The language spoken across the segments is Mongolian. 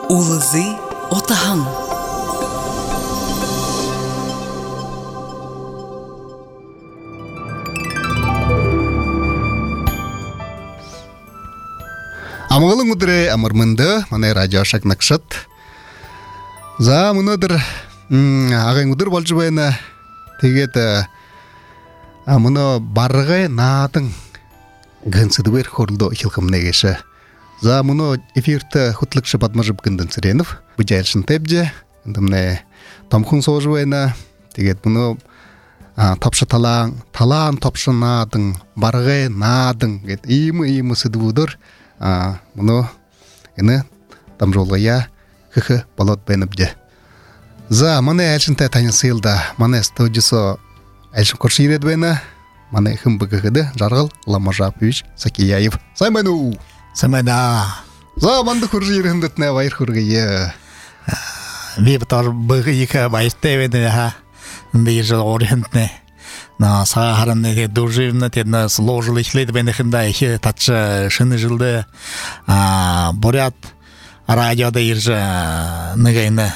Улызы отаһың. Амгалың үдіре амырмынды, мане радио шакнакшат. За мұнадыр ағайын үдір болжы байына тегет мұны барғай наадың ғынсыды бер хорылды хилқымне кеші. За мұны эфирті хутлықшы батмажып күндін сіреніп, бұжайлшын тәбже, үндімне тамқын соғжы байына тегет мұны тапшы талан тапшы наадың, барғай наадың, имы сыды бұдыр. Мұны әні там жолғая күхі болот бәніпде. За, мане әлшінті тәнін сыйлда, мане студисо әлшін көрші еред бәні, мане хүм бұғығыды жарғыл Ламажапович Сакияев. Саймайну! Самайда. За, манды көрші еріндітіне байыр көргейі. Бейбітар бұғы екі байырты әведі ға. Үнді ержіл орентіне. Саға қаранны дұрживны тедіні слоу жылы ішлейді бәнікінда екі татшы шыны жылды борят радиода ержі нүгейні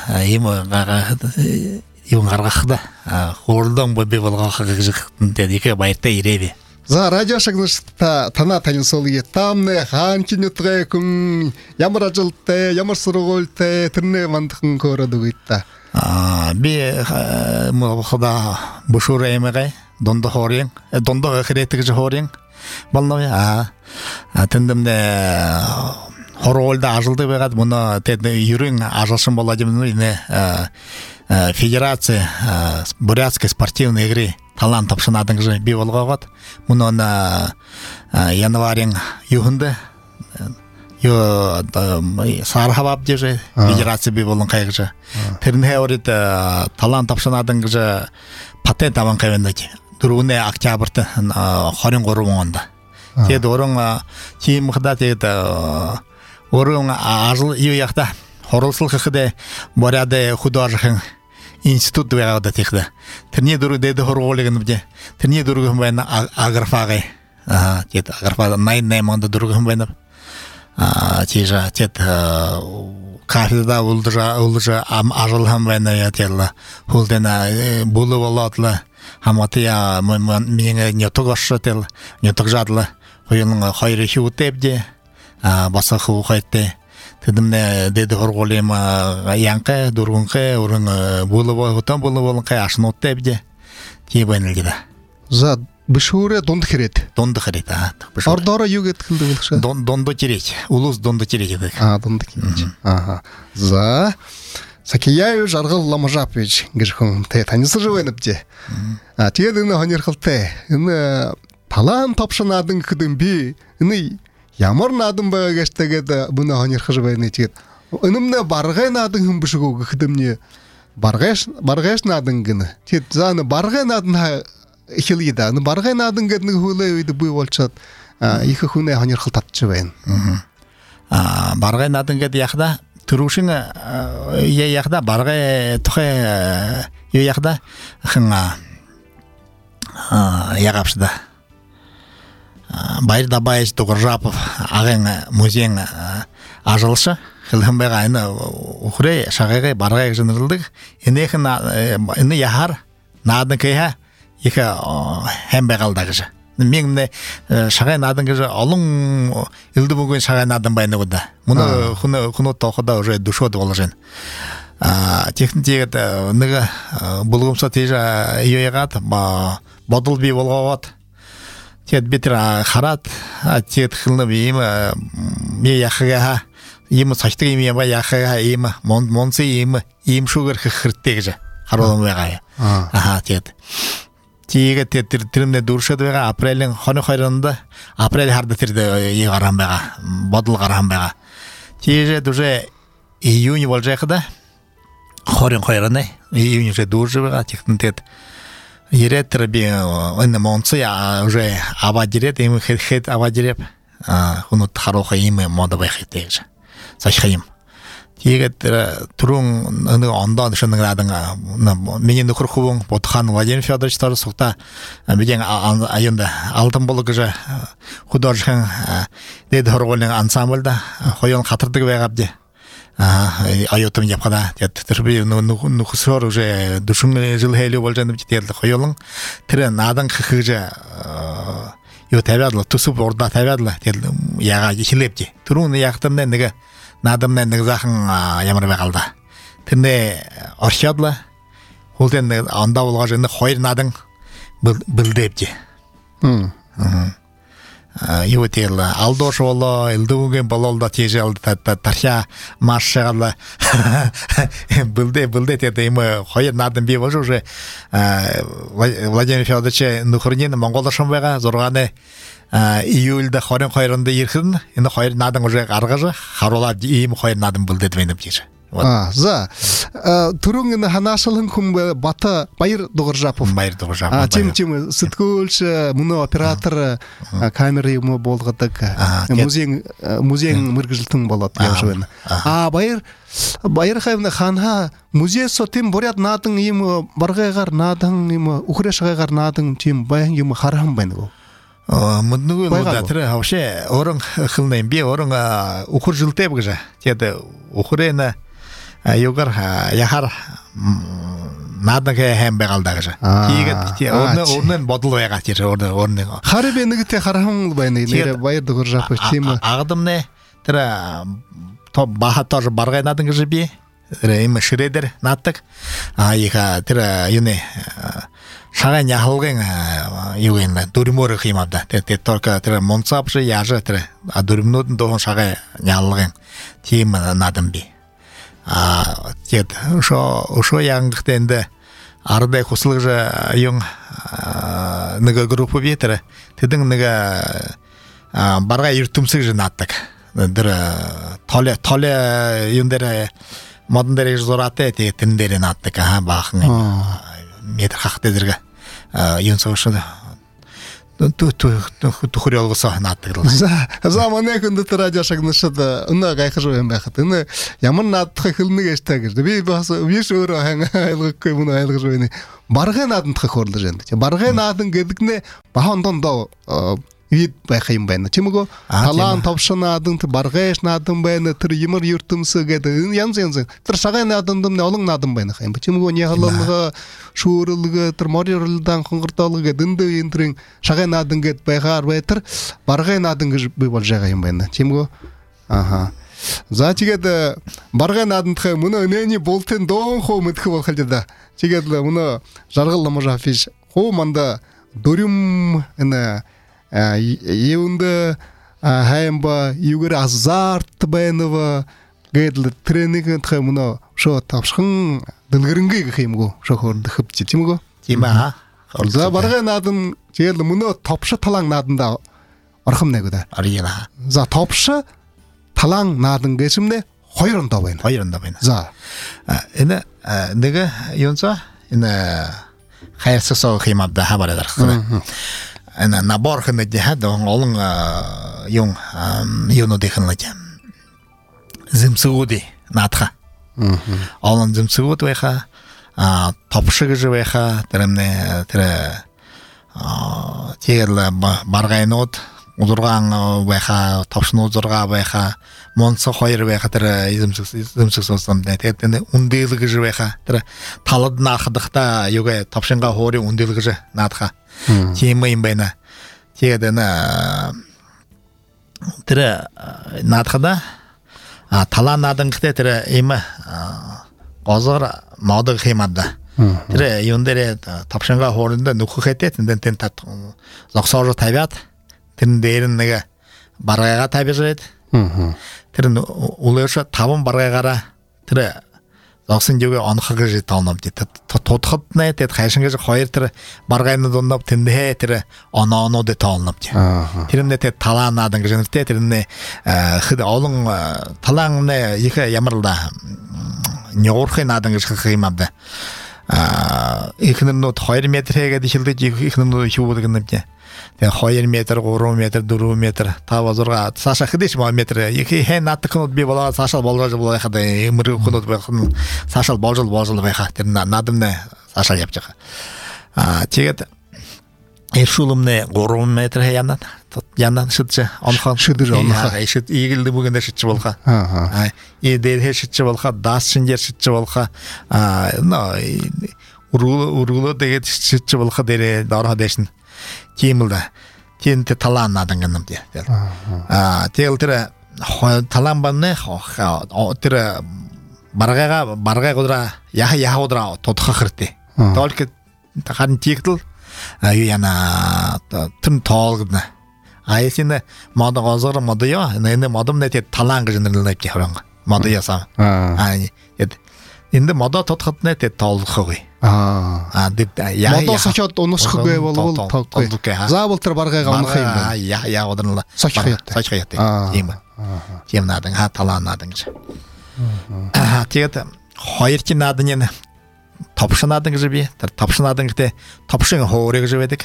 еуін қарғақыда қорылдың бөбе болға қағықжықтың деді екі байырты еребе. За, радио шағнышта тана тәнін солы еттамны қанчын өтіғай күн ямар ажылты, ямар сұрғылты түріне мандықын көреді өйтті. Би мұлқыда бұшур әймеғай донды хорин, донды қыретігі жы хорин балнауы. Түндімде хоролды ажылды бәғад, мұны тәді үйрін ажылшын болады мұны федерация бурятский спортивный игры талант тапшынадың жы би болғағат. Мұны январин юхынды сархабап жы федерация би болын қайғы жы. Түрінге орет талант тапшынадың жы патент аман қайвендеки. Дұруыне октябрьті хорин қору мұңында. Теді орын кейіміқда теді орын ажыл үйяқта хорылсыл қықыды боряды художықын институт дуяғада текді. Түрне дұру деді хорғолығын бде. Түрне дұрғын байына аграфағай. Теді аграфағда найын-наймаңда дұрғын байына. Тежа тед кафедрада улдыжа ажылған байына ятелі. Улдена бұлы болатылы. Хаматыя менің нетоғашы тел, нетоғжадылы. Ойының қайры хеуті әбде. Баса қылу қайтты. Тедімне деді ғырғолем янқы, дұрғынқы, ұрын бұлы болын қай ашын отты әбде. Тие байнылгеді. За, бұшуыре донды керет? Донды керет, Ардара юг еткілді бұлықша? Донды терек. Улус донды терек едік. Донды керет. За, Сакияев жарғыл Ламажапович гірхің тәнісі жывайныпте. Тедіні ғанерқылты. Талан тапшынадың күдің бі. Ямар надым баға кәштәгеді бұны ғанерқы жывайны тегет. Үнімні барғай надың ғын бұшығуғы күдімне барғайш надың ғыны. Тет заны барғай надың хил еді. Барғай надың ғыны ғылы өйді бұй олчат. Екі хүні ғанерқыл татчы байын. Барғай надың ғыды яқда Түрушың яқда барғай тұқы яқда қыңа яғапшыда. Байырда байыз Тұғыржапов ағын музейін ажылшы. Қылғын байға әні ұқырай шағайғай барғай жынырылдық. Үні яғар наадың кайға екі әм байғалдағы жы. Мен шағай надың кежі алың үлді бүгін шағай надың байны көді. Мұны құны тоқыда уже дұшоды олы жын. Тектін тегет нүгі бұлғымса тежі үйеғат, бодыл бей болғағат. Тет бетір қарат, тет қылны бейімі ме яқыға, емі саштық емі еба яқыға емі, монсы емі шуғыр қырттегі жы. Қаролым байғайы. Тет. Тиге тирімде дұршады бәға апрелін қоны қойрынды апрел харды тирді ей қарам бәға, бодыл қарам бәға. Тиге дұржы июнь бол жайқыда қорын қойрыны, июнь же дұржы бәға, тектін тет ереттір бе өні монсы уже абадирет, емі хет абадиреп, құнут қаруға емі мода байқет дегізі, сашқайым. Тиге тұрың үні ондан шының радың менен үкір құбың Ботхан Владимир Федорович тары сұқта беден айында алтын болы күжі художықын деді ғырғолың ансамбльда қойын қатырдығы бәғабде айотым япкада терби ну хсор уже душун жыл хеле болжанып жетелди коёлун тире надан кыгыжа 요 대별로 투수 보다 대별로 야가 hillep지 들어오는 약점내 내가 나담내 내가 자한 야마르 갈다 근데 어샤블라 홀된 내가 안다 올가지고 거의 나등 빌деп지 요텔 알도쇼로 일두게 발올다 티젤 타타샤 마샤라 빌데 теде ему 거의 나든 비워서 уже Владимир Федорович нухрнин монголдашым байга зорганы июльда хорын койрында ирхин енді койр надың уже аргажы харолап им койр надың билде демеп жер за турун ханашылын кум бата байыр дугыржапов тим сыткулчы муну оператор камера ему болготык музей мыргыжылтың болот яшыбын байыр хайна ханха музей сотим борят надың им баргайгар надың им ухрешгайгар надың тим баян им харам байны муднугу датыры вообще орын хылнайм би орын ухур жылтеп гыжа теде ухурена югар яхар надага хем бегалдагыжа тиге орнен бодулбайга тире орны харыбенигите харам байны нере байыр дугыржапы тим агдымне тира топ баха тоже баргай надың гыжы би им шредер наттык иха тира юне шаган яхылгын югенна дурморы химада те только тира монцапжы яжы тира дурмнодун догон шагай ялгын тим надым би тет ошо яңдыкта энди ардай кусылык же юң нга группа бетер тедин нга барга иртумсык же наттык дыр толе юндер модндер зорате те тиндер наттык бахын метр хактедирге юнсошуда тухурялгыса наттык за мане күндө радио шагнышыда уна гайхыжы эмбахат уна яман наттык хылны гештагыр би басы виш өрө айлык кой муну айлык жойны барган адын тхорлы женди барган адын гедикне бахондон до вид байхайм байна чимго талан топшына адын баргаш надын байна тыр юмыр юртумсы геди янз тыр шагай надындым не олон надын байна хайм чимго не халынга шуурылга тыр морюрлдан коңгурталга дынды интрин шагай надын гет байгар байтыр баргай надын гыж бол жагайм байна чимго за тигеде баргай надын тхай муну нени болтен дон хо мытхы бол халда тигеде муну жаргылла мужафиш хо манда дурюм эна Еунда хаймба югер азарт байнова гедл тренинг тхэмно шо тапшхын дылгырынгы хэмго шохорд хыпчи тимго тима за баргай надын жел муно топшы талаң надында архым негуда арина за топшы талаң надын гэшимне хойронда байна за эне неге юнса эне хайрсысоо хэмабда хабарадар أنا نبار خدمة جهاد وعلن يوم يونو دخلنا جام زم سعودي ناتخا علن زم سعود ويخا طبشة ويخا ترمنا ترى تيجي بارغينوت وزرقان ويخا طبشنو زرقا ويخا монса хойр веха тера изымсыз тетене ундейлыгы же веха тера талад нахдыкта юга тапшынга хори ундейлыгы же натха тема имбайна тедена тера натхада тала надынкте тера има козор модыг хемадда тера юндере тапшынга хоринда нухухете тенден тат зоксожо табят тендерин неге баргайга табижет тэрэн улээш таван баргайгаараа тэр зогсон жигээ онхог гэж тоономж тутахад нэ тэд хайшингэж хоёр тэр баргайны дундав тэндээ тэр оноонууд тоономж тэрнээ тэд талаанаад ингэж нэртэй тэрнээ хэд олон талаан нэ их ямарлаа нёрхын наад ингэж хэмэвдэ ихнэнүүд 2 метр хийгээд хилдэж ихнэнүүд хөвдөг нэмжээ 2 метр 3 метр 4 метр 5 6 саша хэдэш метр ихи хэн натхнууд би болоо сашал болгож хада эмэр хөнүүд байх нь сашал болж байхаа тэр надамнэ сашал явж байгаа тэгээд эршүүлэмнэ 3 метр яна яндан шытчы онхан Шыдыр онха. шыт игилди бүгүндө шытчы болха Ага. дерhe шытчы болха дас шинжер шытчы болха урулу деген шытчы болха дере дарха дешин кимилда тенте талан наданган де телтре талан банне тре барга кудра яха удра тотха хырты только тахан тиктл яна тым тоолгна айсине мода гозор мода я эне модом нете талан гыжнылып кевран мода яса енді мода тотхот нете тоолгой деп я Модо сочот онусхуге болбол толкой. За болтыр баргайга онхайм. я одырла сачхаят тем надың талан надың тегет хайырчы надын топшынадың жеби топшынадың те топшын хоорег жебедик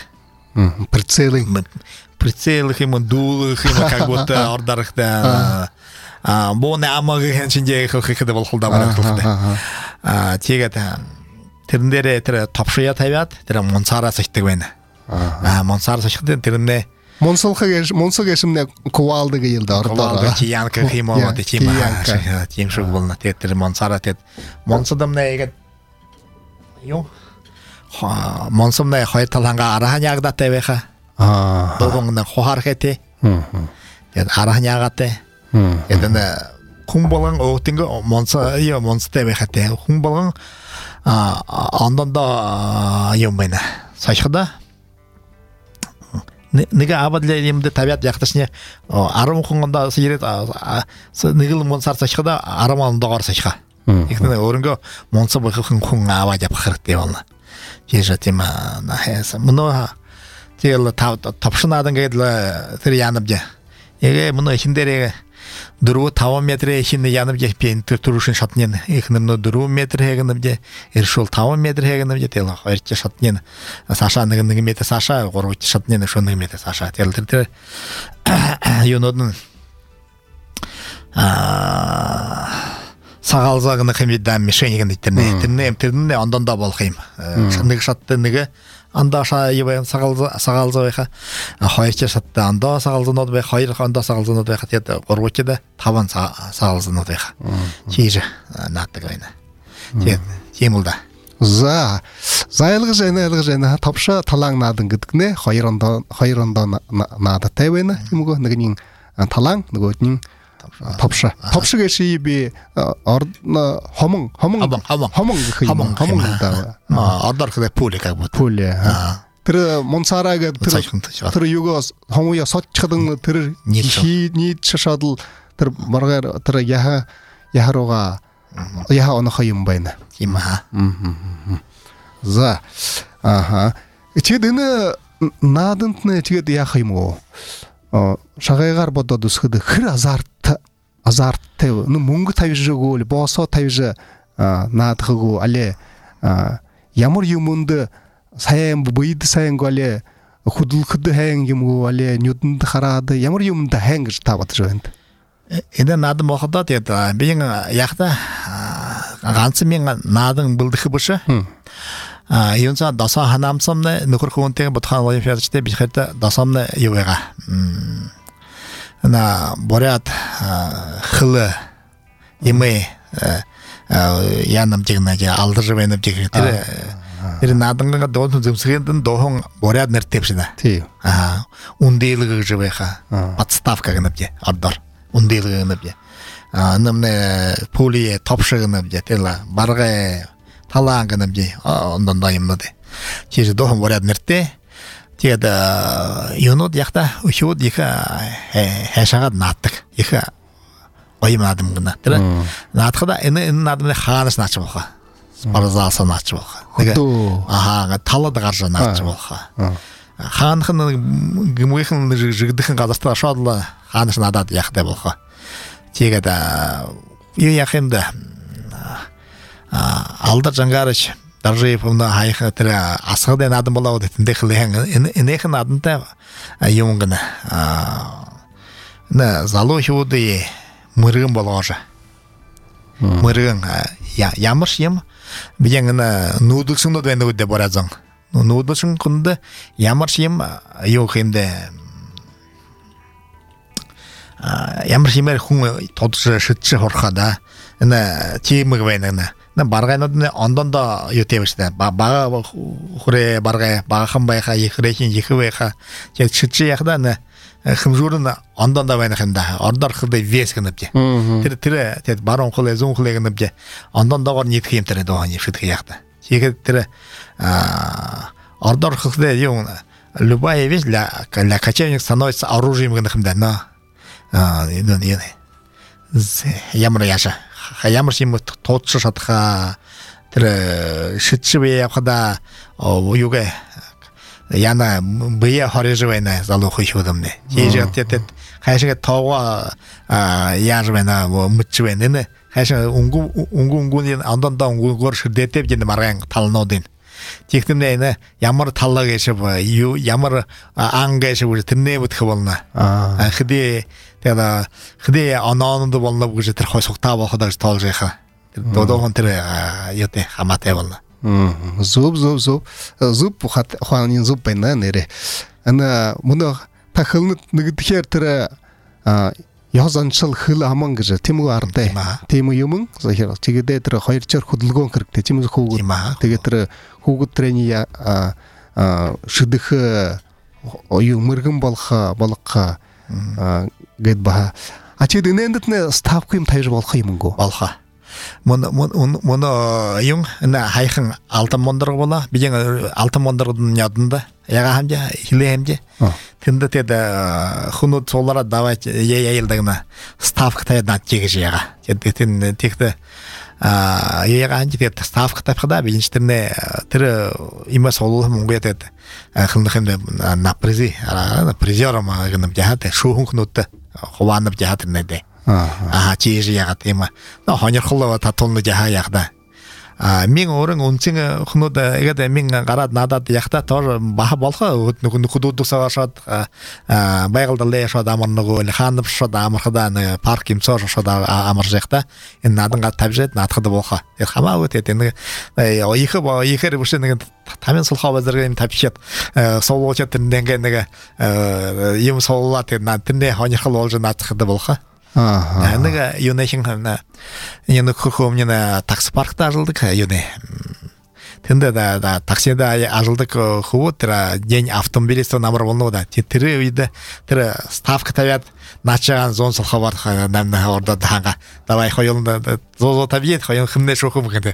прицелых ему дулых ему как будто ордарыхта бу намагы хенчинде хылхыды болхулда барат тегет тирндере топшыя табят тир монсара сыктыгын монсара сыктыгын тирне Монсолга шимне кувалдыгы йылда ордага. Киянка химо де тим шуг болна тетер монсара тет. Монсадам неге монсом не хой таланга арахнягда тебеха. Догонгна хохархете. Арахнягате. Эдене кумболан оотинго монса монс тебехате. Кумболан анданда юмбена. Сачхада Нега абадлеримде табиат яктышне арым хунганда сирет нигил монсар сачхада араман догар сачха. Ихне орынга монса бахын хун аба жап хыртты болна. Жежатима на хеса. Муно тел тапшынадан гайдла тир яныбже. Эге муно ичиндере дуру 5 метр ичинде яныбже пен турушын шатнен. Ихне муно дуру метр хегеныбже эршол 5 метр хегеныбже тел хайрчы шатнен. Саша нигин метр Саша горгуч шатнен шоны метр Саша тел тир юнодун сагалзагыны кемидден мишенеген тирне андан да болхайм. Шындык шатты неге анда шайыбай сагалзабайха хайрчы шатты анда сагалзынод бай хайр анда сагалзынод бай хатет горгучда табан сагалзынод байха. Чиже наттыгайна. Темулда. Зайлыгы жана тапша талаңнадын гыдыкне хайранда нада табайна имго нигин талаң ниготнин тапша кешиби хомон да ардархда пуле как будто пуле тир монсарага тир югос хомуя соччыдын тир нит шашадыл тир баргар тир яхарога яха оны хайым байна имха за чедене надынтне чед яхаймо шагайгар бододус хыды хыр азартты ну мунгу тавижгул босо тавижа надхыгу але ямар юмунды саян быйды саян голе худулхыды хаян юму але нютынды харады ямар юмунды хаянгыш табат жөнд эне надым окуда дед биң якта ганцы мен надың былдыхы бышы Юнса даса ханамсамне нөхөр хонтег ботхан вайфячте бихета дасамне ювега. На борят хылы име янам жигнаja алдыржыбайнып жигтер. Бир надыңга дон зымсыгенден дохон борят нертепсина. Тий. Ундейлыгы жыбеха. Подставка гынып аддар. Ундейлыгы гынып. Намне полие топшыгынып тела барга талаңгынып ондан дайымнады. Чиже дохон борят нерте. Теда юнод якта учуд иха хашагат наттык. Иха оймадым гына. Натхада эне надым ханас начы болха. Спарзаса начы болха. Талады гаржа начы болха. Ханхын гымыхын жигдыхын Казахстан шадла ханас надад якта болха. Тегада яхымда алдар жаңгарыч Даржиевна хайха тра асгаден адам болау детинде хилен энехин адынта юнгына на залохуды мырым болажа мырым ямыш ем бигена нудылсында да өдө баразың нудылсын кунда ямыш ем юхимде ямар химээр хүн тодж шидж хорхоо энэ тиймэг байна на баргайнууд ондондоо юу тэмэжтэй бага хүрээ баргай багахан байха ихрэхийн ихвэха яг шидж яхда нэ хэмжүүр нь ондондоо байна хэмдэ ордор хөдөө вес гэнэбжээ тэр баруун хөл зүүн хөл гэнэбжээ ондондоогоор нийтх юм тэр доо нэвшдэг яхда тэгээд тэр ордор хөдөө юу любая вещь для кочевника становится оружием гэнэхэмдэ энэ ямар яша ямар юм туудч шатха тэр шидшвэ явхада юугэ яна бие хорижвэна залуу хөөдөмнэ хийжэт хайшиг тоого яаж байна мөчвэн нэ хайшиг унгуны анданда унгуур шүдэтэв гэн маргаан талнуудын тэгтэмнэ нэ ямар таллаг гэшв ямар ангэж үр тэрнээ бүтх болно хэдий тэгээд хэдий оноонд болно гэж тэр хой сугтаа болоход тоолж яха додохон тэр яте хамаатай болно зүб хааны зүб байна нэрэ ана мөн тахылнад нэгдэхээр тэр ясанчл хэл аман гэж тэмгүй артай тийм юм захир тэгээд тэр хоёр чор хөдөлгөөн хэрэгтэй тийм хүүгүүд тэгээд тэр хүүгүүд трени шидэх юу мөргөн болгох гэд ба ачид энэнд стаф юм тайж болох юм гоо болхоо мөн юм на хайхан алтан мондрог бола биген алтан мондрогдун ядында яга хамжа хиле хамжа тэнда тэд хунууд цолара даваач яйлдагна стаф тай датчиг яга тэдэн тэгтэ яга хамжа тэд стаф тапхада бинчтерне тэр има солол мөнгөтэд хэндэхэндэ на призером гэнэм жахат шүүхнүүд хуваанав жахат нэдэ чиж ягаад юм хонёрхол татуулна жаа ягда мин өрөн үнцэн хнууд эгэд мин гараад надад ягта тор баха болохоо хөдөөдөө саашаад байгальдалээ шууд амар нөгөө хаанав шууд амархада парк юмсоор шууд амаржахта энэ наданга тавжээд наадхад болохоо хамаагүй тэгээд энэ ихэр бүшээ нэг тамин сулхаа базар юм тавчаад соолоочод нэг юм соолоо тэгээд надтэнэ хонёрхол болж наадхад болохоо нэг юунэхин хана энэ хөрхөмнө такси паркта ажилладаг юунэ тэндэ да таксида ажилладаг хөвөтра день автомобилист намар болно да тэр үед тэр ставка тавиад начаан зон сулхавар намна ордо даага давай хоёулна зоо тавиет хоёул хэмнэ шохом гэдэг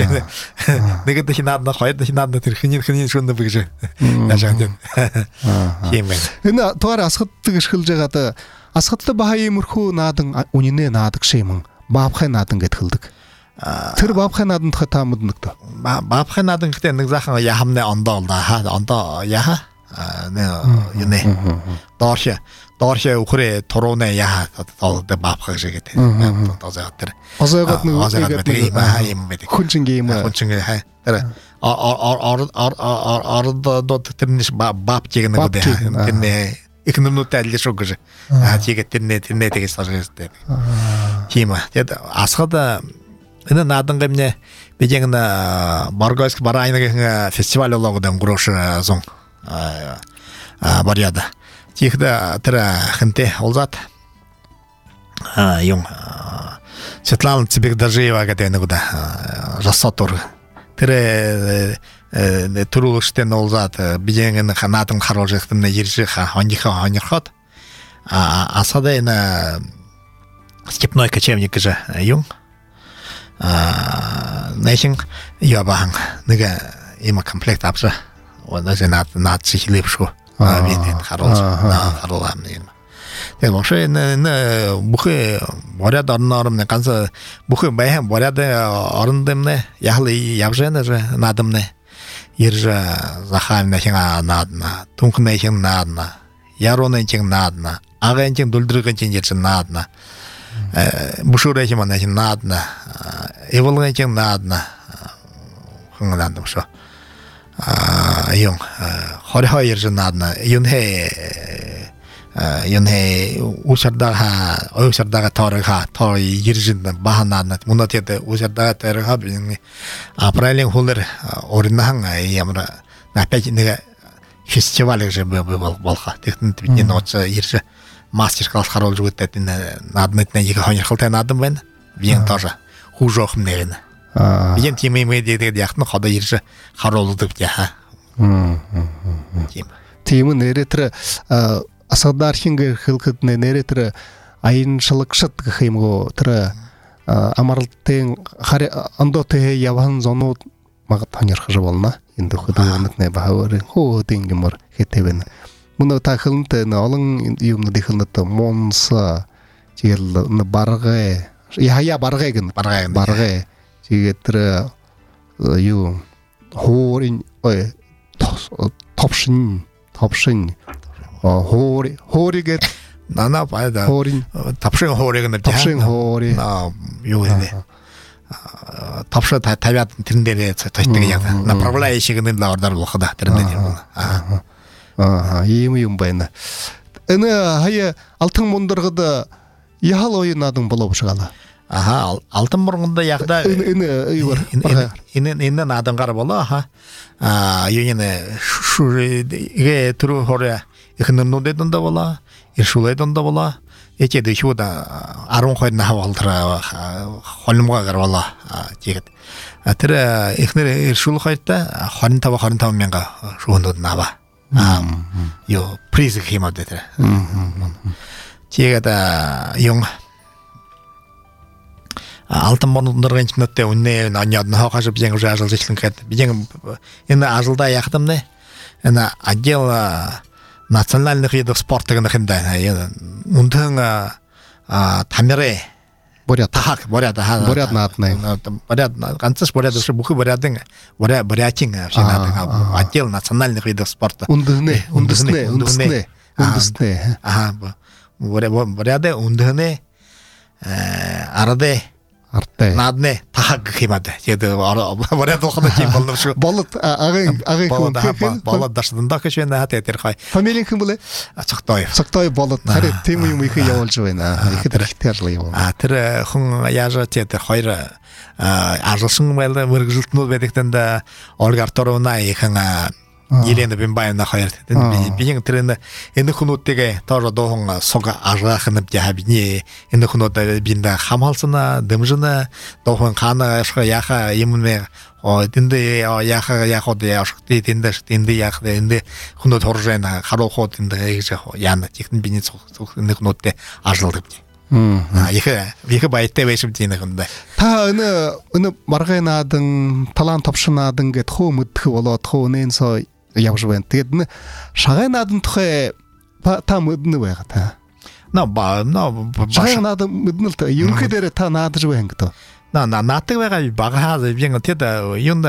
нэг дэх наад хоёр дэх наад тэр хинин шүнэ бигж яжаад юм энэ тугаар асгаддаг ишгэлж байгаад асгатлаа баха иймэрхүү наадан үнэнэ наадаг шимэн баабхай наадан гэд хэлдэг. Тэр баабхай нааданд хатаамд нэгдэ. Баабхай наадан гэдэг нэг заахан яхамны ондоо ондоо яха юнэ доорш ухрэ турууна яха толд баабхай шиг гэдэг. Тозаад тэр. Озоогод нэг юм байдаг. Хүнчингийн юм. Хүнчингийн хай. Тэр ордод тэрнэш баабчиг нэг гэдэг. Тэрнээ экономнуудтай алишгүй гэж. Тэгээд тэрнээ тэгээс саргастай. Тийм аа. Тэгээд асгад энэ наадан гэмнэ bijeng na Borgoysk барайныгийн фестиваль болгоод өнгөрөөш зон барьяда. Чихдэ тэр хэнтэй улзат юм Светлана Цыбекдажиева гэдэг нэг да рассотор тэр түрүүлэгчтэй улзат bijeng на ханатан харуулж ихтэн ирж хоньхот асада энэ степной кочевник гэж юм нэшин ябахан нэг има комплект авса 원하지 나치 hilipsho авин харуулсан юм. Тэгээд машин бүхэ боряд орноор ганц бүхэ байхан боряд орндэмнэ яхли явжэнэ наадамнэ ирж захаамна хинга наадна тунхнэ хин наадна яроны чин наадна агаан чин дулдрыгын чин ирж наадна бушурэ хин мана хин наадна эволгын чин наадна хангадам шо юм хорхоо ирж наадна юнхэ усардага торга тор ирж баханаа мунатэд усардага торга бин апрайлын хулэр оринхан ямар напяж нэг фестиваль гэж болха. Тэгтэн бидний нууц ирж мастер класс харол жүгітті надын екі хонер қылтай надым бен бен тоже хуже оқым деген бен темеме деді яқтын қада ерші харолды деп Тимін эретірі асадар хингі хылқытны эретірі айыншылық шыт қимго тірі амарлтың андо тіге яван зону мағыт ханер қыжы болна енді құдығынық не бағавары хо денгі мор хеттебен мұны тақылынты алың юмны дехылынты монса жегерлі барғы я барғы ген барғы жегеттірі ю хорин ой топшын хоригет нана пайда хорин топшын хоригін топшын хори ю енді топшы табиат тіріндері тойттығы яқты направляющігінің лағырдар болқыда тіріндері ем байына әні хая алтын мұндырғыда яғал ойынадың болып шығалы алтын бұрғында яқда инен адыңғар болу ені шуге түрі хоры ихнын дедінде бола иршулайдында бола Ечеді шуда арун қойдың авалдыра холымға ғар бола жегет тірі ихнер иршул қойдда хорын таба менға шуындудың аба 요 프리즈 힘어들 제가 용 алтын бұрындырған чынатты үнне анядны хақашып бізен уже ажыл жешлін кәді бізен енді ажылда яқтымды енді отдел национальных видов спорта гынахында унтың тамире борят натный борят канцыш борят уж бухы борядың борятин отдел национальных видов спорта ундыны боряды ундыны арады надне тахак химады еді борят оқыды кейін болдым шу болыт ағай болыт дашыдында көшені әт етер қай фамилияң кім біле? Сақтоев болыт қарет темейім екі яуыл жойын екі тәріқтер жылы яуыл тірі құң яжы теді қойры ажылшың байлы мөргі жылтын ол бәдіктен де Ольга Артуровна екің Елена Бимбаевна қойырды бейін тіріні енді құнуттеге тоже доғын соға ажыға қынып де бейне енді құнутта бейінді қамалсына дымжыны доғын қаны шықы яқа емінме дінді яқоды яшықты енді яқыды енді құнут оржайына қару қод енді яны тектін бейіне енді құнутте ажылдып екі байытты бәйшіп дейіні құнды та үні марғайнадың талан топшынадың кет ху мүткі болуат ху нен сой явжывен тедні шағайнадың тұхай та мүдіні байға та шағайнадың мүдінілті юнкедері та нады жывен кіто наты байға бағағазы бен теді юнды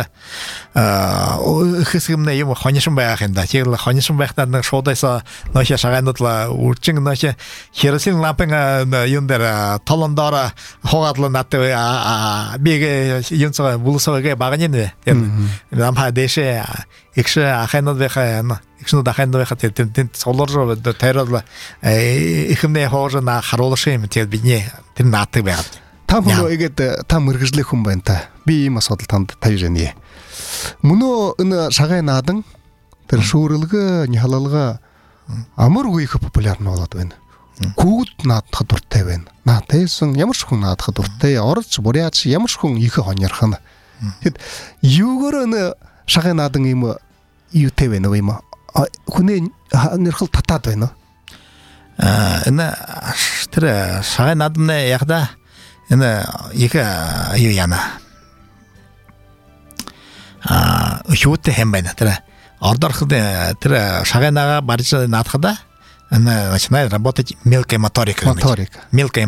үхісіміне ему хонешін байға қында тегілі хонешін байқтардың шоудайса ноше шағайнатла урчың ноше херосин лампыңа юндер талондары хоғатлы наты беге юнсыға бұлысыға бағын енді лампа деше икші ақайнат байқа икшіні дақайнат байқа теді солар жо тайрадлы ихімне хоғжы на қаролышы емі теді бейне теді наты байға там мұны егетті там үргізлі құмбайын та бейім асадыл танды тайжен мұны үні шағайын адың тір шуырылғы нехалалға амыр ұйқы популярны олады өйні күгіт натқа дұрттай өйні натайсың ямыршықың натқа дұрттай орытшы борятшы ямыршықың екі ғанерханы югір үні шағайын адың емі үйті өйні өйні күне нерхыл татады өйні үні тірі шағайын адымны яқда енді екі яна үшеуітті хембайны тірі ордарқыды тірі шағайнаға барышы натқыда начинает работать мелкая моторика тірі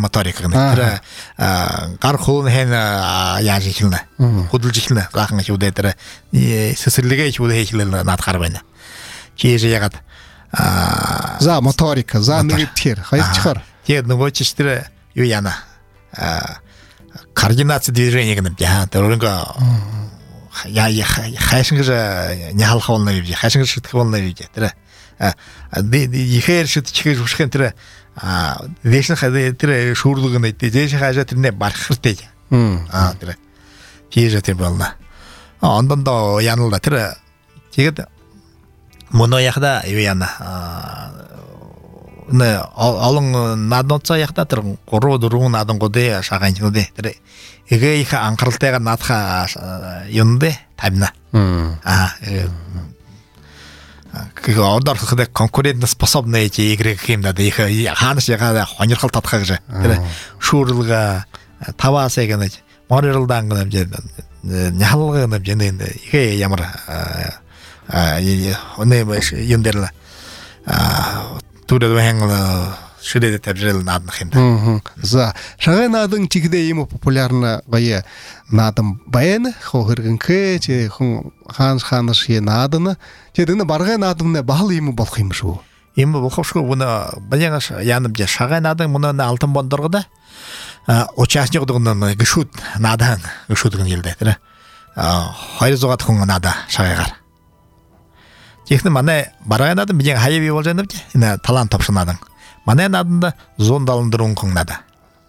қар құлын хен яжекіліні құдыл рақын шеуді тірі сісірліге шеуді хекілі натқар байны кейжі яғат за моторика за милиттер қайып шығар тегінің өтшістірі яна координация движения гынып дөрөнгө хайшыңгы же нехалха болна бибже хайшыңгы шытхы болна бибже тире ихер шытчыгы жушкен тире вешин хады тире шурдугын айтты жеши хажа тире бархыр теже тире теже тире болна ондан да янылда тире тегет муно яхда яна 네 алың надонца яхта тэр гуруу дөрвөн надон годе шаганчнуде тэр эгэ их анхралтайгаар наадха юндэ тавина 그거 어디서 конкурентоспособные эти игры каким-то их хаанш яга хонирхал татхаа гэж тэр шүүрлга таваасаа гэнэ морилдан гэнэ няхалга гэнэ их ямар өнөө юндэрла түрээд хэнгэл шүдэд тавжрал нааднах юм. За шагай наадан чигдээ юм популярна гоё наадам байна. Хөргөнхээ чи хүн хаанш шие наадана. Чи энэ баргай наадамны бахал юм болох юм шүү. Юм болохгүй буна баягаш янам жа шагай наадан муна алтан бондоргода участник дэгнэ гшүүд наадан гшүүд гэн хэлдэ тэр 200 хүн наада шагайгаар. Чихнэ манай баргай наадан биең хаяви болж байна гэж энэ талант топшнаадан. Манай нааданда 174 хүн наада.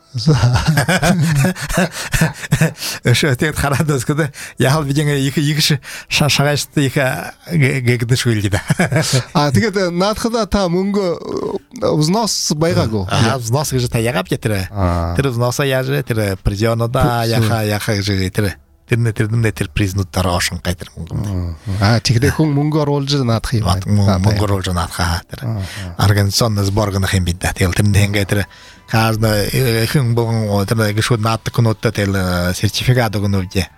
Өшөөтэй хараадас гэдэг яхал биең их шагайштай их гэгдэш үлдээ. Тэгээд наадхада та мөнгө взнос байгаагүй. Взнос гэж та ягап тэр. Тэр взноса яаж тэр призионода яха гэж тэр. Тэр признууд дараашин гайдар мөнгө. Тэгдээ хүн мөнгө оруулж наадах юм. Мөнгө оруулж наадах тэр. Организационный сборгных юм бид. Тэгэл тэрний ингээ тэр каждый хүн болгон тэр гişүүд наадах хүнүүдтэй тэл сертификат өгнөв.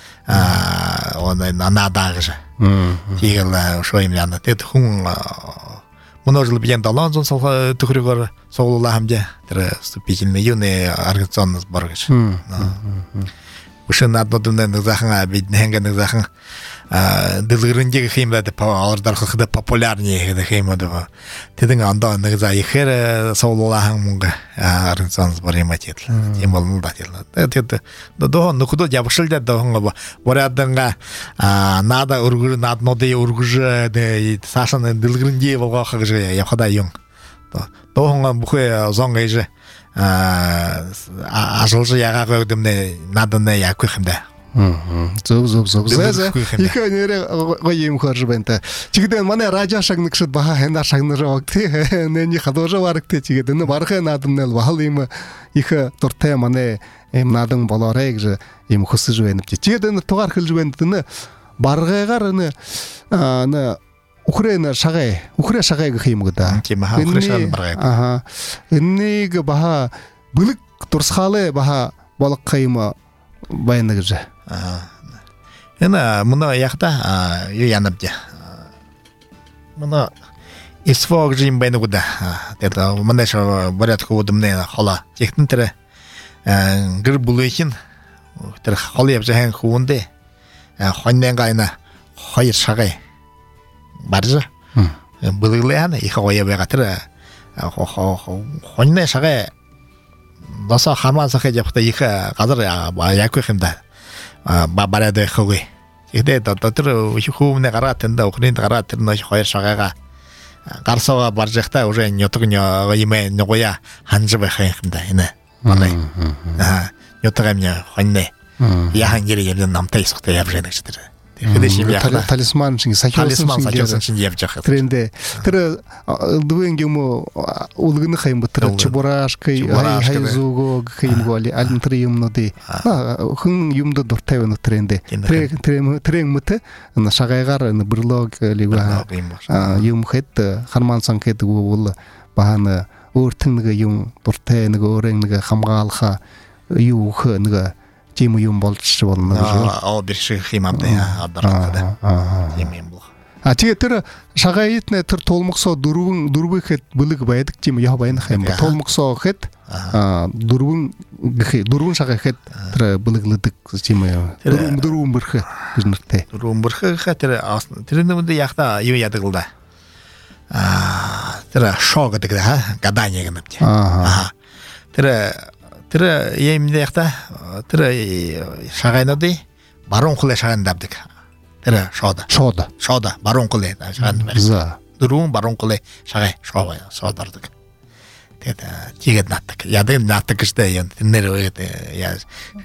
Наадаа гэж. Тэгэл шоо юм яна. Тэгэд хүн Моножил биен 700 сал төгрөгөөр соглуулаа хамжаа. Тэр вступительный юуны организационный сбор гэж. Ушин наднуудын нэг захан бидний хэнгэ нэг захан дэлгэрэнжиг хиймдэ ордорхох дэ популярны гэх юм даа. Тэдэн андаа нэг за ихээр соулуулахан мөнгө организационс бар юм атил. Тийм болно да тийм. Тэгээд доо нөхөдөө явшилдаа доо борааданга наада өргөр нааднуудын өргөж цаашаа дэлгэрэнжиг болгох гэж явхада юм. Доо бүхэ зон гэж ажуулж ягааг өгдөмнэ надад яах юм да. Зөв. Их нэрээ гоё юм хөрж байна. Чигдээ манай радио шагнагшд баха хэнаа шагнараа огт нэний хадууж варгтэй чигээд энэ бархай нааднал бахал юм их дуртай манай юм наадан болоорой гэж юм хөсөж байна. Чигээд энэ тугаар хэлж байна энэ баргайгаар энэ Украина шагай гэх юм гэдэг. Тийм аа Украина шагай баргай. Энийг баха бүлэг дурсхаалаа баха болох юм байна гэж. Энэ мөн яхта юу янабдя. Мөн исфог жим байна гэдэг. Тэгээд манай шаа барят хуудмны хола. Технэн тэр гэр бүлэхин тэр хол явж хэн хүндэ. Хоннэн гайна хоёр шагай баржа бүлэглэна их гоё байгаа тэр хоньны шагай даса хамаасах явахта их газар яах юм да бараад хөөе тэгээд дотор хүүмнэ гараад энэ өхрийн гараад тэр нөх хоёр шагайга гарсаа барж явахта уже нётог нёгоя нёгоя ханж байх юм да энэ манай нётог амь хоньны яхан гэрээ юм намтай сухтай явж байгаа гэж тэр талисман шиг сахиосан шиг явж байгаа. Трендэ тэр дуэн юм улгынх юм тэр чебурашкой хайзуго гэх юм голи альнтри юмнуудыг хүн юмд дуртай байна трендэ. Трен мэт шагайгаар берлог лига юм хэд хармансан гэдэг бол баана өөртөө нэг юм дуртай нэг өөрийн нэг хамгаалах юу нэг тийм юм болж болно гэж. Бэрших юм амдаа адархад. Тийм юм бол. Тэгээ тэр шагайт тэр тулмгсоо дөрвөхэд бүлэг байдаг тийм яа байна юм. Тулмгсоо гэхэд дөрвөн шагайхэд тэр бүлэглэдэг тийм юм. Дөрвөн бэрхэ гэж нэртэй. Дөрвөн бэрхэ тэр нэгэнд яхта юу яадаг л да. Тэр шоо гэдэг гадааны юм. Тэр юм яхта тэр шагайнуудын баруун хулын шагайнд давдаг. Тэр шоода баруун хулын шагайнд байна. Дөрвөн баруун хулын шагай шооdarдаг. это тигет наттык. Я да наттык işte yani нер это я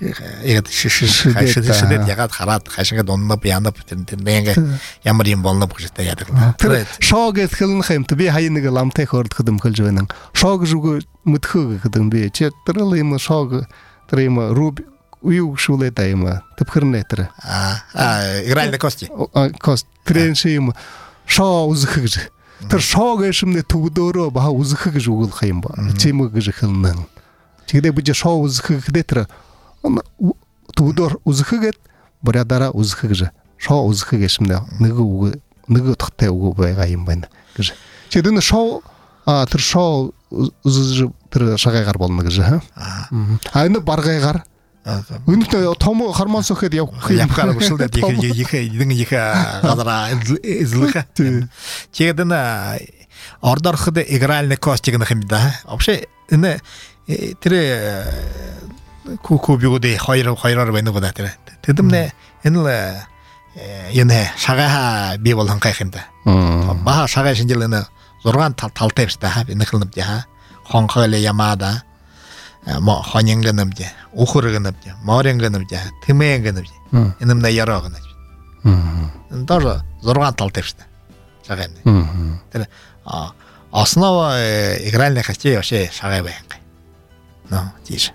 шишидет ягат харат хашига доннап янап теннеге ямарим болнап кышта ядык. Шог эсхэлэн хэм би хайныг ламтай хорд хэдэм хэлж байна. Шог жуг мэтхэг хэдэм би чи тэрэл юм шог тэр юм руб уюу шулета юм тэпхэрнэ тэр. Игральные кости. Кост тренши юм шоо үзхэж. Тэр шог эшмнэ төвдөрөө баа үзэх гэж өгөх юм ба. Чимэг гэж хэлнэ. Тэгдэ би шоо үзэх гэдэг тэр төвдөр үзэхгээд борядаараа үзэх гэж шоо үзэх гэшмнэ нэг утгатай үг байгаа юм байна гэж. Чидэн шоо тэр шоо үзэж тэр шагайгаар болно гэж хаа. Энэ баргайгаар үнэтэй том хармоос өгөхөд явахаар өшөлдөд их гадара излэха. Чигдэн ордорход игральный костик нахимда. Вообще энэ тэр кубюгуди хайраар байна гоо тэр. Тэдэмнэ энэ л энэ шагаха би болон гайхимда. Баа шагай шинжилэн 6 талтай биштэй хаа энэ хэлнэвдэ хаа. Хонхоле ямада хоньянгэнэмдэ, ухургэнэмдэ, морянгэнэмдэ, тэмэнгэнэмдэ. Энэмнэ яраагэнэмдэ. Тоже 6 талтай биштэй. Шагай. Тэр основа игральных костей вообще шагай байна. Ну, тише.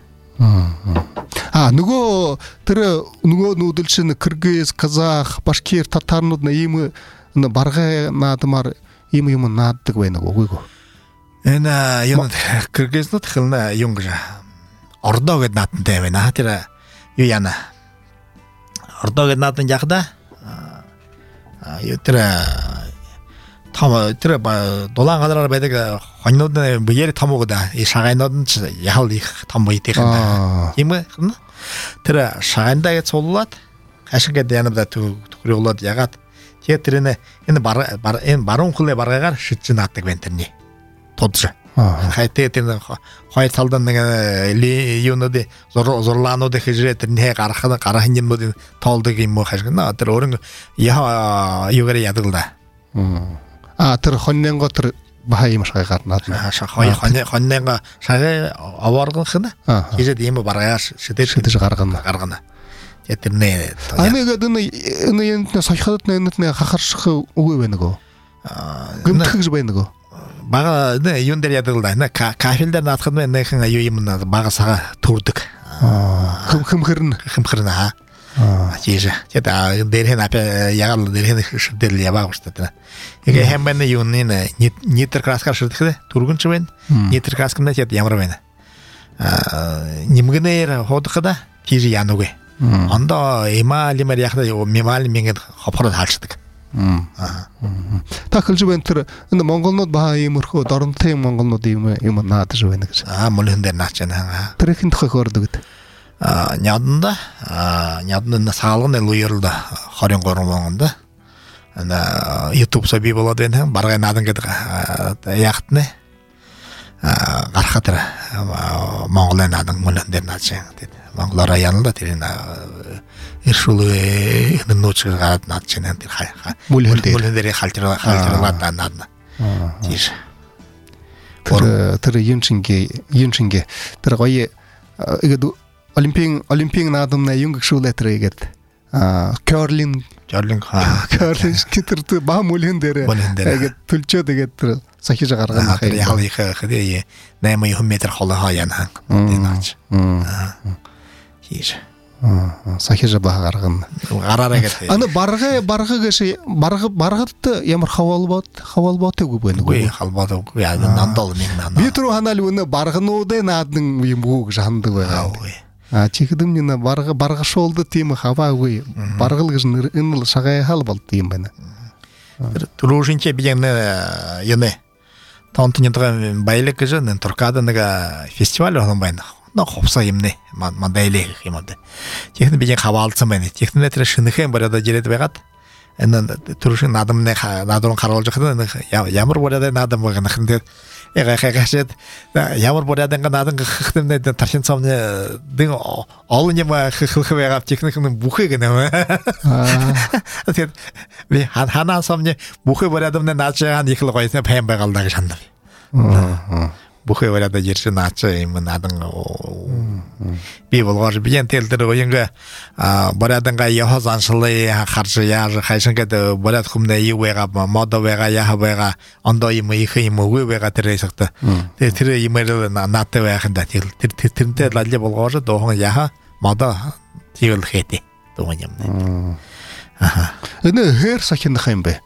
Нөгөө тэр нөгөө нүүдэлчин Кыргыз, Казах, Башкир, татарнууд ийм баргай наадмаар ийм юм нааддаг байна уу үгүй. Энэ юм Кыргызнууд хэлнэ юм гэж ордоо гэд наатантай байна. Тэр юу яана. Ордоо гэд наатан яхада юу тэр тэр дулаан газараар байдаг хоньнууд биеэр том угда и шагайнууд нь яхал их том байдаг юм. Тэр шагайндаа гэж суулаад хашигэд янада төгрөглөөд ягаад тэр энэ баруун хөлөө баргаагаар шидж наадаг байна тэрний. Тодж. Хайтэ тэр хоёр талдан нэг юунууд зурлаанууд хэжрээ тэрний гарах юмнууд тоолдог юм уу хашгина. Тэр өөрөнгө юугаар ядаг л да. Тэр хоньненго тэр бахай юм шагайгаар наадна. Хоньненго шагай авааргана. Хийжэд юм баргаяар шидэж гаргана. Тэрнээ. Анегэд энэ сохихад нэ хахарших үгүй байна гоо. Гэмтгэж байна гоо. Бага юун дээр ядаг л да. Кафелдэр наадахад нэхэн аю юм бага сага төрдөг. Хэмхэрнэ. Тийж. Тэгээд дэрхэн апэ ягаал дэрхэн шидэл яваа шүү дээ. Ингээ хэмбэн юуны нитер краскаар шидэх түргэнч байна. Нитер краскнаа тэгээд ямар байна. Нимгэнээр ходохда тийж януг. Ондоо эмаалимэр яхад мемаал мингэд хопхород хаалцдаг. Тахалж байна тэр энэ монголнууд баа иймэрхүү доронтой монголнууд юм наадж байна гэж. Мөн дээр наач байна. Тэр ихэн тохиог ордог гэдэг. Няданда саалгын луйрлда 23 монгонда ана YouTube саби болоод байна. Баргай наадан гэдэг яахтнэ. Гарахтар монголын наадан мөн дээр наач. Монголоор янда тэр иршүүлээ нөөч гараад наач байна тэр мөлхөн дээр халтруулаад наадна. Тийш. Тэр юнчинге тэр гоё игэд олимпийн наадамна юм гişүүлээ тэр игэд керлинг тэр ба мөлхөн дээр игэд төлчөөд игэд тэр сахиж гаргана. Тэр яхал их хэдий 8 метр холоо яана. Наач. Тийш. Сахиж баа гаргана. Гараараа гэдэг. Ана баргад ямар хавалбот үгүй байна уу? Халбот яа нандал нэг наа. Би түрүү ханаал үнэ баргануудын наадан юм уу гэж хандаг байгаа. Чихэдэм нэ баргашуулд тийм хаваагүй. Баргал гэж энэ л шагай хал болд юм байна. Түрүү шинче би яна тонтнydгаа баялаг гэж нэ Туркада нэг фестиваль болон байна. Но ховсоо юмнэ мандайлээ гэх юм даа. Техник биеийн хаваалцсан байна. Техник тэр шинэхэн бариад жирээд байгаад энэ түрүүшин наадамны наадрын харуулж байгаа ямар бариад наадам байгаа нөхөнд ягаахашэд ямар бариад наадан гэхтэмнэ тарчин цомны дин олон юм хөх байгаа техникийн бүхэг нэ. Тэгээд би ханаа сомны бүхэ бариадны нааж байгаа их л гоё пэм байгаа л даа гэж хандав. Бухай валяда жерші начы имын адың бей болғар бейен телдері ойынғы барадыңға яхоз аншылы қаршы яжы қайшынға барад құмда ей ойға мода ойға яха ойға онда имы иқы имы ой ойға тірі сықты тірі имыры наты ойғында тірінті ладле болғар доғын яха мода тегіл хеті доғын емді Ini her sakin khayım be.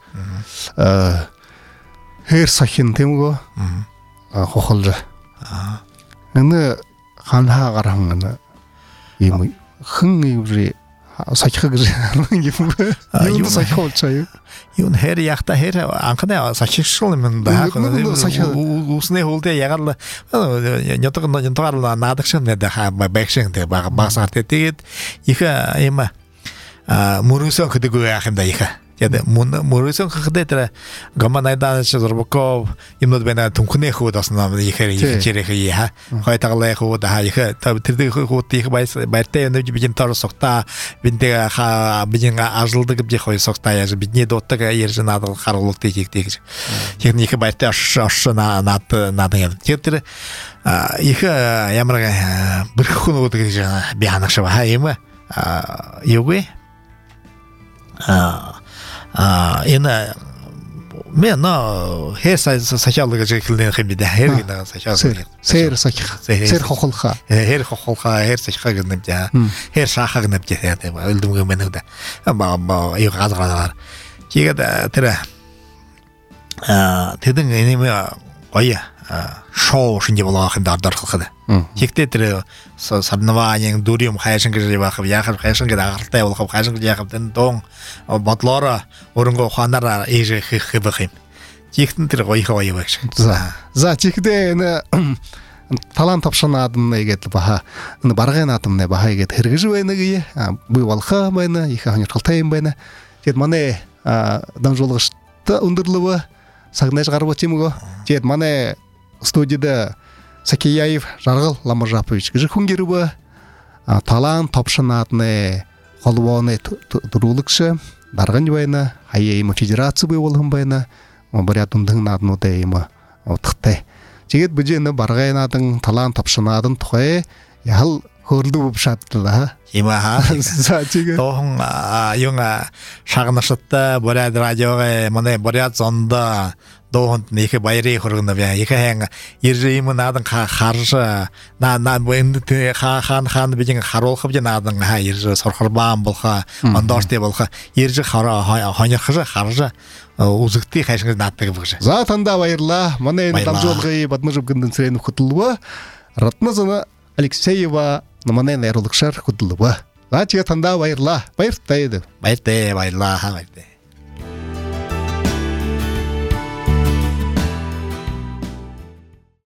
Her sakin temgo. Xoxolja. Ini xanha qarangana. Yemi khın yuri sakı gıcı. Yuni sakı olçayı. Yun her yaxta her anqada sakışılımın da. Usne oldu yagarlı. Nyotogla nadakşın da bakşın da bağsart ettik. Yıka ema Muruson kıdı güyakında yıka. Yani Muruson kıdı etire gamanaydan Zorobakov imnod bana tumkune xud aslında yıka çereği ya. Haytağla xud daha yıka tabi tirdi xud yıka bayırta önce bizim tarı sokta binde ha bizim ajıldı gibi koy sokta ya bizim dotta yerjin adı qaruluk tek. Yani yıka bayırta aşağı nadı ya. Tirdi yıka yamraga bir xunu odu bir anakşı var yema. Yogi ena men no her saçalığı şekilde ximide her gün saçalığı Ser sakı. Ser xoxolxa. Her xoxolxa her saçqa gınıp ya her şaxa gınıp ya öldüm men de ama yok azğalar kiga da tira tedin enime qoya шоу шинде болған дардар қылды. Тектетірі сарнаваның дұрым қайшын кірі бақып, яқып қайшын кірі ағыртай болқып, қайшын кірі яқыптың доң батлары орынғы қуандар ежі қиқы қим. Тектін тірі қойқы бақшы. За, текде талант тапшаны адымына егеті баха, барған атымына баха егет хергіжі байны күйе, бұй балқа байны, екі қаңыр қалтайын байны. Тет мане дамжолғышты ұндырлығы, сағынай шығарып өтемігі. Тет мане студияда Сакияев Жаргал Ламажапович кижи хунгирба талант тапшынатны холбоны турулыкшы дарган байна хайым федерация болған байна барятындың надны дейма отты жигет бүжені баргайнадың талант тапшынадың тухай ял хөрлү болып шаттыла имаха тоғын юңа шағынышытты боряд радиоға міне боряд зонда доғын екі байрей құрғында бия екі әң ержейімі надың қаржы хан беген қаролқы бген надың ержі сорқырбан болға ондаште болға ержі ханерқыжы қаржы узыкты қайшыңыз наттығы бұғжы затанда байырла міне дамжолғы батмыжып гүндін сірені құтылуы ратназына Алексеева наманен эрулыкшар кудулуба. Лачия танда байырла, байыртайды. Байырла.